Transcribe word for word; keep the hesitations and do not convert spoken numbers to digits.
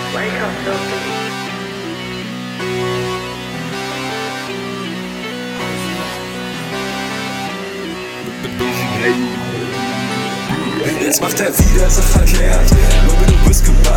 Wake up, filthy. Jetzt macht er wieder so verkehrt. Lobby, du bist gebannt.